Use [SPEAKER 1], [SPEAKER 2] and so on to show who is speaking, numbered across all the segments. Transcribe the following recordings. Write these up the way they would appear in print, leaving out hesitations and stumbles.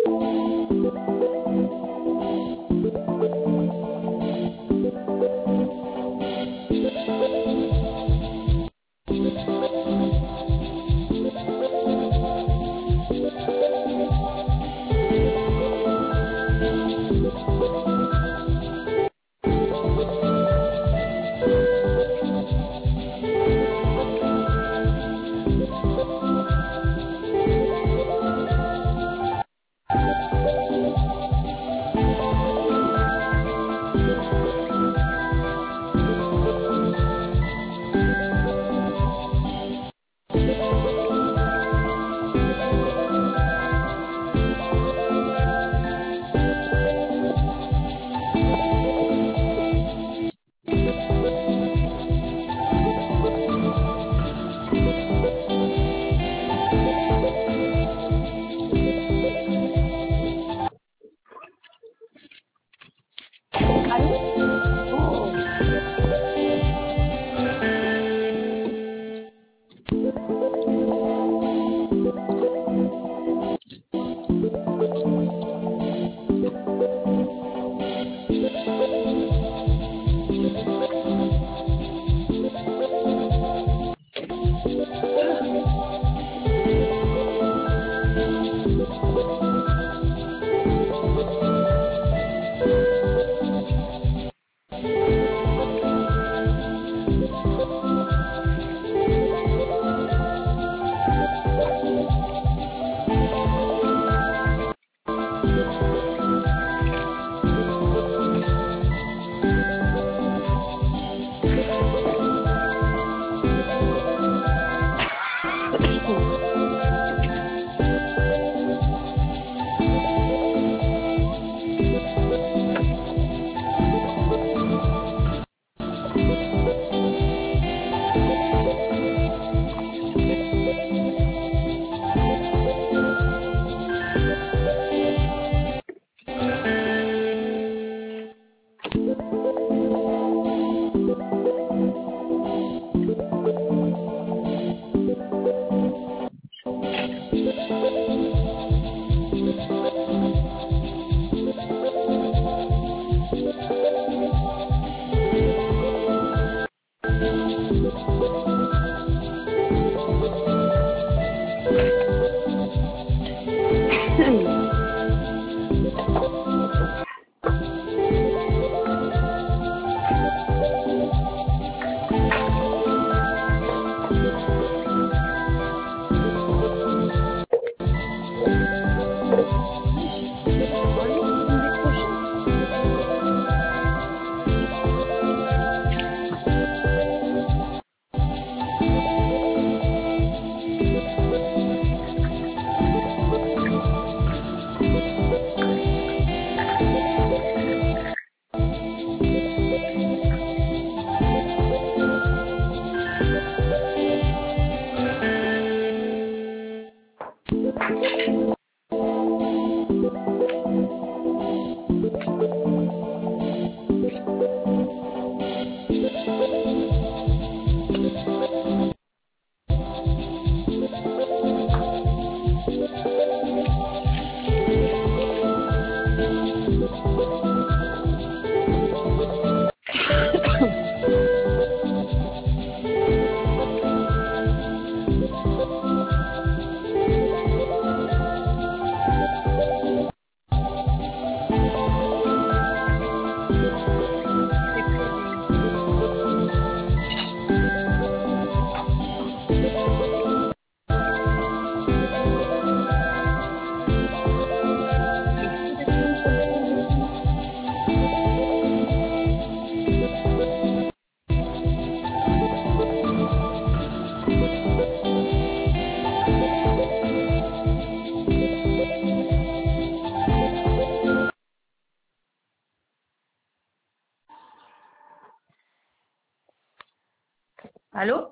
[SPEAKER 1] Allô?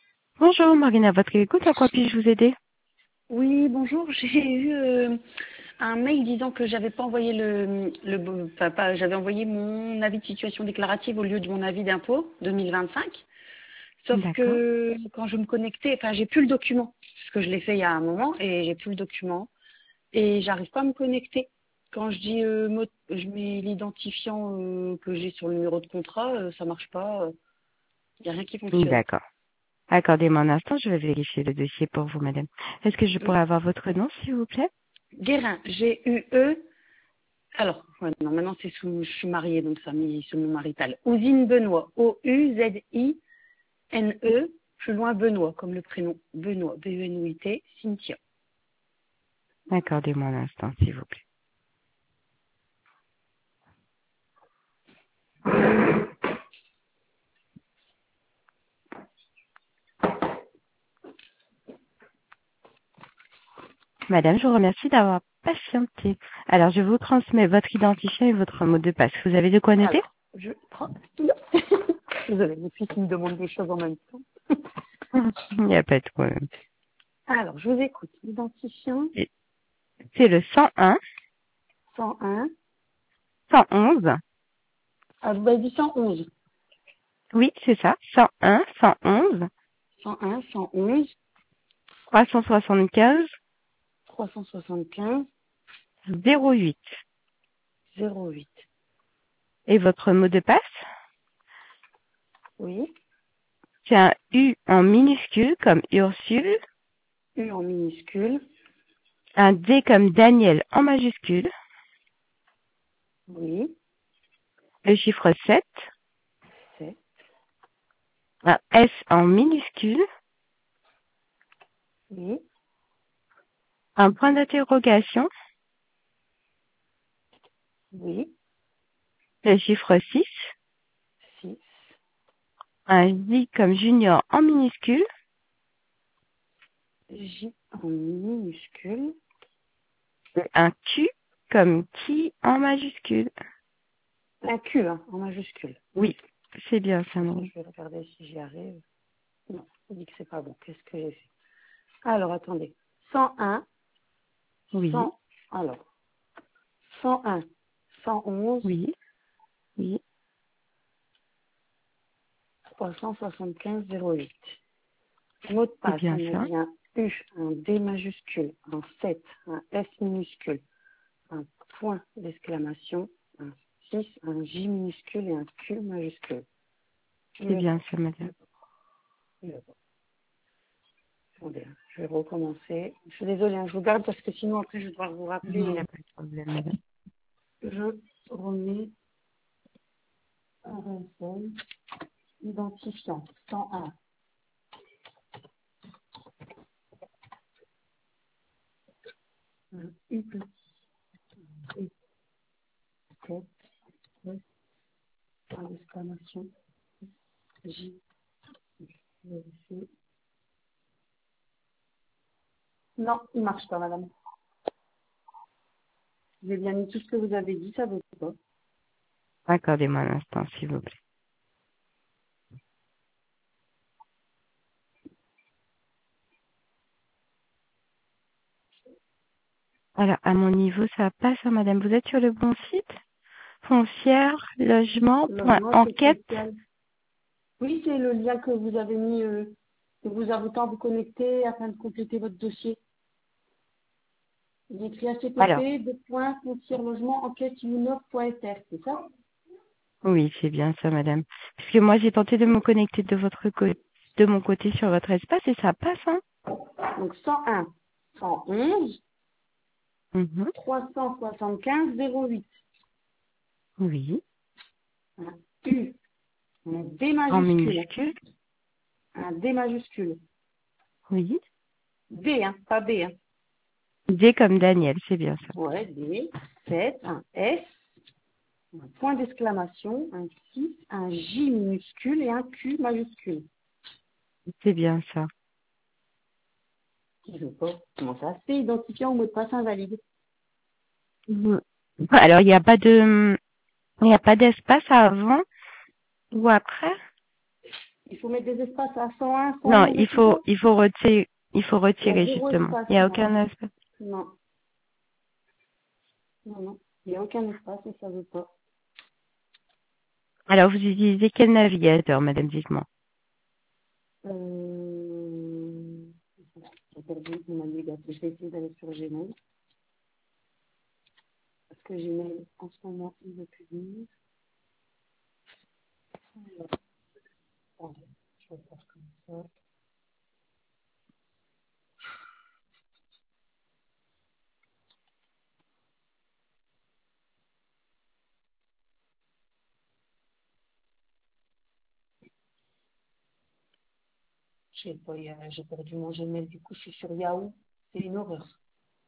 [SPEAKER 2] Bonjour, Marina, votre écoute, à quoi puis-je vous aider?
[SPEAKER 3] Oui, bonjour. J'ai eu
[SPEAKER 1] un mail disant que j'avais pas envoyé j'avais envoyé mon avis de situation déclarative au lieu de mon avis d'impôt 2025. Sauf
[SPEAKER 2] D'accord.
[SPEAKER 1] que quand je me connectais, enfin, j'ai plus le document. Parce que je l'ai fait il y a un moment et j'ai plus le document. Et j'arrive pas à me connecter. Quand je dis je mets l'identifiant que j'ai sur le numéro de contrat, ça marche pas. Il n'y a rien qui fonctionne.
[SPEAKER 2] D'accord. Accordez-moi un instant, je vais vérifier le dossier pour vous, madame. Est-ce que je pourrais avoir votre nom, s'il vous plaît?
[SPEAKER 1] Guérin, G-U-E. Alors, ouais, non, maintenant je suis mariée, donc ça a mis sur mon marital. Ouzine Benoît, O-U-Z-I-N-E, plus loin Benoît, comme le prénom. Benoît, B-E-N-O-I-T, Cynthia.
[SPEAKER 2] Accordez-moi un instant, s'il vous plaît. Madame, je vous remercie d'avoir patienté. Alors, je vous transmets votre identifiant et votre mot de passe. Vous avez de quoi noter?
[SPEAKER 1] Alors, je prends. Désolée, mon fils me demande des choses en même temps.
[SPEAKER 2] Il n'y a pas de problème.
[SPEAKER 1] Alors, je vous écoute. Identifiant
[SPEAKER 2] Et c'est le 101,
[SPEAKER 1] 101.
[SPEAKER 2] 111.
[SPEAKER 1] Ah, vous avez dit 111.
[SPEAKER 2] Oui, c'est ça. 101, 111,
[SPEAKER 1] 101, 111,
[SPEAKER 2] 375,
[SPEAKER 1] 375,
[SPEAKER 2] 08.
[SPEAKER 1] 08.
[SPEAKER 2] Et votre mot de passe?
[SPEAKER 1] Oui.
[SPEAKER 2] C'est un U en minuscule comme Ursule,
[SPEAKER 1] U en minuscule.
[SPEAKER 2] un D comme Daniel en majuscule,
[SPEAKER 1] Oui.
[SPEAKER 2] le chiffre 7,
[SPEAKER 1] 7.
[SPEAKER 2] un S en minuscule,
[SPEAKER 1] Oui.
[SPEAKER 2] un point d'interrogation,
[SPEAKER 1] Oui.
[SPEAKER 2] le chiffre 6,
[SPEAKER 1] 6.
[SPEAKER 2] un J comme Junior en minuscule,
[SPEAKER 1] J en minuscule.
[SPEAKER 2] et un Q comme qui en majuscule.
[SPEAKER 1] Un Q hein, en majuscule.
[SPEAKER 2] Oui, c'est bien ça,
[SPEAKER 1] Attends,
[SPEAKER 2] madame.
[SPEAKER 1] je vais regarder si j'y arrive. Non, on dit que c'est pas bon. Qu'est-ce que j'ai fait? Alors, attendez. 101,
[SPEAKER 2] Oui,
[SPEAKER 1] 100. Alors, 101, 111,
[SPEAKER 2] oui, oui,
[SPEAKER 1] 375, 08. Mot de
[SPEAKER 2] c'est
[SPEAKER 1] passe,
[SPEAKER 2] bien
[SPEAKER 1] on a
[SPEAKER 2] ça.
[SPEAKER 1] dit un U, un D majuscule, un 7, un S minuscule, un point d'exclamation, un 6, un J minuscule et un Q majuscule.
[SPEAKER 2] C'est
[SPEAKER 1] Le
[SPEAKER 2] bien
[SPEAKER 1] bas,
[SPEAKER 2] ça, madame.
[SPEAKER 1] le bas. Attendez, hein, je vais recommencer. Je suis désolée, hein, je vous garde parce que sinon après je vais devoir vous rappeler.
[SPEAKER 2] Il n'y a pas de problème, madame.
[SPEAKER 1] Je remets un RSL identifiant 101. Un U petit, U 7, S, point d'exclamation, J, vérifier. Non, il marche pas, madame. J'ai bien mis tout ce que vous avez dit, ça veut pas.
[SPEAKER 2] Accordez-moi un instant, s'il vous plaît. Alors, à mon niveau, ça passe, hein, madame. Vous êtes sur le bon site? Foncière, logement, point,
[SPEAKER 1] Logement
[SPEAKER 2] enquête.
[SPEAKER 1] social. Oui, c'est le lien que vous avez mis, que vous avez temps à vous connecter afin de compléter votre dossier. Il est écrit
[SPEAKER 2] Alors,
[SPEAKER 1] http foncière logement enquête.unop.fr, c'est ça?
[SPEAKER 2] oui, c'est bien ça, madame. Parce que moi, j'ai tenté de me connecter de mon côté sur votre espace et ça passe, hein.
[SPEAKER 1] Donc 101, 111,
[SPEAKER 2] Mhm.
[SPEAKER 1] 375, 08.
[SPEAKER 2] Oui.
[SPEAKER 1] Un U, un D
[SPEAKER 2] En
[SPEAKER 1] majuscule,
[SPEAKER 2] minuscule.
[SPEAKER 1] un D majuscule.
[SPEAKER 2] Oui.
[SPEAKER 1] D, hein, pas B, hein.
[SPEAKER 2] D comme Daniel, c'est bien ça.
[SPEAKER 1] Ouais, D, 7, un S, un point d'exclamation, un 6, un J minuscule et un Q majuscule.
[SPEAKER 2] C'est bien ça.
[SPEAKER 1] Je sais pas comment ça se fait, identifiant au mot de passe invalide.
[SPEAKER 2] Mhm. Alors, il n'y a pas d'espace avant ou après?
[SPEAKER 1] Il faut mettre des espaces à 101,
[SPEAKER 2] Non,
[SPEAKER 1] 111 et tout ça.
[SPEAKER 2] il faut
[SPEAKER 1] Il y a
[SPEAKER 2] retirer
[SPEAKER 1] zéro
[SPEAKER 2] justement.
[SPEAKER 1] espace,
[SPEAKER 2] Il n'y a
[SPEAKER 1] non.
[SPEAKER 2] aucun espace.
[SPEAKER 1] Non. Non, non. Il n'y a aucun espace et ça veut pas.
[SPEAKER 2] Alors, vous utilisez quel navigateur, madame, dites-moi?
[SPEAKER 1] J'ai perdu mon navigateur. Je vais essayer d'aller sur Gmail. Parce que Gmail, en ce moment, il veut plus venir. Attendez, je vais faire comme ça. Je sais pas, j'ai perdu mon Gmail. Du coup, je suis sur Yahoo. C'est une horreur.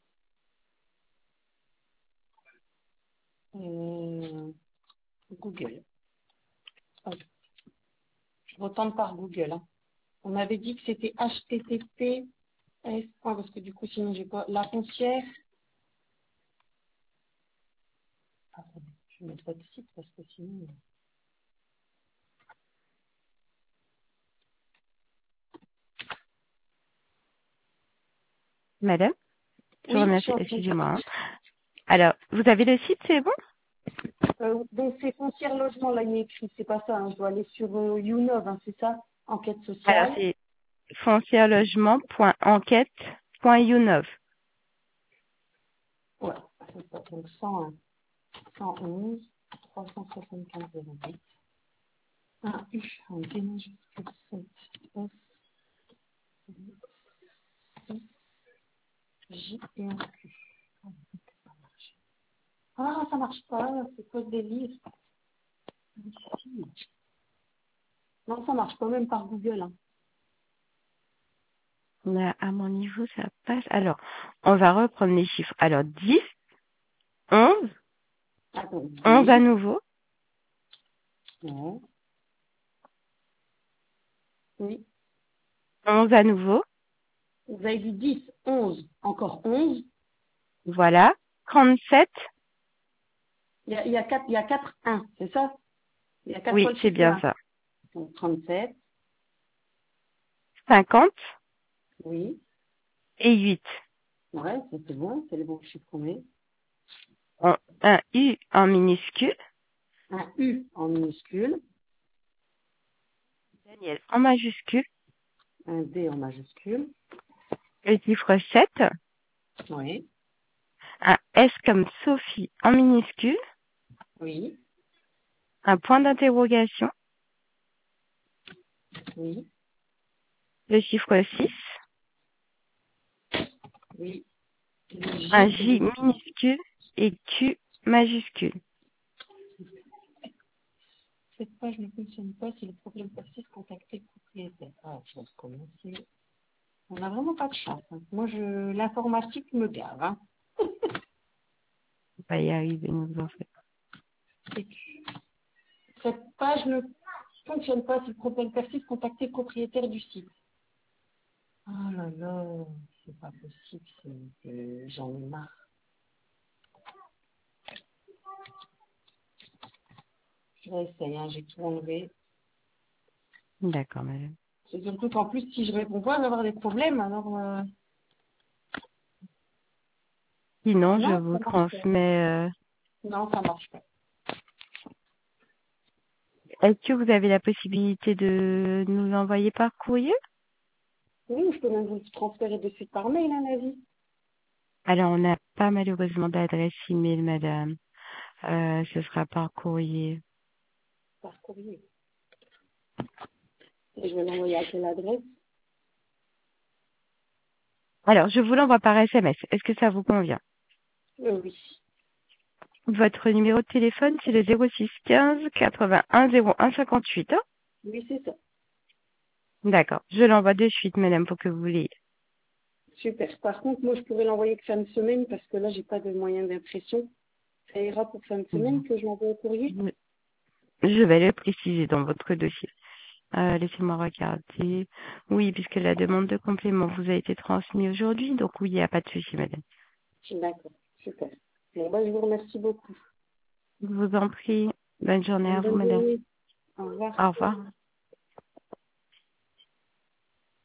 [SPEAKER 1] Google. Hop. Je retente par Google. Hein. On m'avait dit que c'était HTTP. Parce que du coup, sinon, j'ai pas. La foncière. Attendez, je vais mettre votre site parce que sinon.
[SPEAKER 2] Madame? Je vous
[SPEAKER 1] Oui, je suis
[SPEAKER 2] remercie,
[SPEAKER 1] en train de
[SPEAKER 2] excusez-moi.
[SPEAKER 1] chercher.
[SPEAKER 2] Hein. Alors, vous avez le site, c'est bon?
[SPEAKER 1] Donc, c'est foncière logement, là, il est écrit. C'est pas ça. Hein. Je dois aller sur YouNov, hein, c'est ça? Enquête
[SPEAKER 2] Alors,
[SPEAKER 1] sociale.
[SPEAKER 2] c'est foncièrelogement.enquête.younov.
[SPEAKER 1] Ouais, c'est ça. Donc, 101, 111, 375 08. Un U, un D majuscule 7, F, J et un Q. Ah, ça marche pas. C'est quoi ce délire? Non, ça marche pas, même par Google. Hein.
[SPEAKER 2] Là, à mon niveau, ça passe. Alors, on va reprendre les chiffres. Alors, 10, 11,
[SPEAKER 1] Attends,
[SPEAKER 2] 11 à
[SPEAKER 1] 10.
[SPEAKER 2] nouveau.
[SPEAKER 1] Ouais. Oui.
[SPEAKER 2] 11 à nouveau.
[SPEAKER 1] Vous avez dit 10, 11, encore 11.
[SPEAKER 2] Voilà. 37.
[SPEAKER 1] Il y a 4 1, c'est ça? Il y a 4
[SPEAKER 2] Oui,
[SPEAKER 1] fois le
[SPEAKER 2] c'est
[SPEAKER 1] chiffre
[SPEAKER 2] bien
[SPEAKER 1] 1.
[SPEAKER 2] ça.
[SPEAKER 1] Donc 37,
[SPEAKER 2] 50
[SPEAKER 1] oui.
[SPEAKER 2] et 8.
[SPEAKER 1] Ouais, ça, c'est bon, c'est le bon chiffre qu'on met.
[SPEAKER 2] Un U en minuscule.
[SPEAKER 1] Un U en minuscule,
[SPEAKER 2] Daniel en majuscule.
[SPEAKER 1] un D en majuscule,
[SPEAKER 2] Le chiffre 7.
[SPEAKER 1] oui,
[SPEAKER 2] Un S comme Sophie en minuscule.
[SPEAKER 1] oui,
[SPEAKER 2] Un point d'interrogation.
[SPEAKER 1] oui,
[SPEAKER 2] Le chiffre 6.
[SPEAKER 1] oui. Le
[SPEAKER 2] Un
[SPEAKER 1] J, c'est
[SPEAKER 2] J
[SPEAKER 1] le...
[SPEAKER 2] minuscule et Q majuscule.
[SPEAKER 1] Cette page ne fonctionne pas si le problème persiste, contactez le propriétaire. Ah, je vais recommencer. On n'a vraiment pas de chance. Hein. Moi, l'informatique me gave. Hein.
[SPEAKER 2] On va y arriver, ne vous en faites
[SPEAKER 1] Et cette page ne fonctionne pas si le problème persiste, contactez le propriétaire du site. Oh là là, c'est pas possible, j'en ai marre. Je réessaye, hein, j'ai tout enlevé.
[SPEAKER 2] pas. D'accord, madame.
[SPEAKER 1] C'est surtout qu'en plus, si je réponds pas, je vais avoir des problèmes. Alors,
[SPEAKER 2] Sinon, je
[SPEAKER 1] non,
[SPEAKER 2] vous
[SPEAKER 1] ça marche pas.
[SPEAKER 2] transmets.
[SPEAKER 1] Non, ça marche pas.
[SPEAKER 2] Est-ce que vous avez la possibilité de nous envoyer par courrier?
[SPEAKER 1] Oui, je peux même vous le transférer de suite par mail, hein, l'avis.
[SPEAKER 2] Alors, on n'a pas malheureusement d'adresse email, madame. Ce sera par courrier.
[SPEAKER 1] Par courrier. Et je vais l'envoyer à quelle adresse?
[SPEAKER 2] Alors, je vous l'envoie par SMS. Est-ce que ça vous convient?
[SPEAKER 1] Oui.
[SPEAKER 2] Votre numéro de téléphone, c'est le 06 15 81 01 58. Hein.
[SPEAKER 1] Oui, c'est ça.
[SPEAKER 2] D'accord. Je l'envoie de suite, madame, pour que vous l'ayez.
[SPEAKER 1] Super. Par contre, moi, je pourrais l'envoyer que fin de semaine parce que là, j'ai pas de moyen d'impression. Ça ira pour fin de semaine que je l'envoie au courrier?
[SPEAKER 2] Je vais le préciser dans votre dossier. Laissez-moi regarder. Oui, puisque la demande de complément vous a été transmise aujourd'hui, donc oui, il n'y a pas de souci, madame.
[SPEAKER 1] D'accord. Super. Bon, bah, je vous remercie beaucoup.
[SPEAKER 2] Je vous en prie. Bonne journée à
[SPEAKER 1] Une
[SPEAKER 2] vous,
[SPEAKER 1] bonne
[SPEAKER 2] madame.
[SPEAKER 1] journée. Au revoir.
[SPEAKER 2] Au revoir.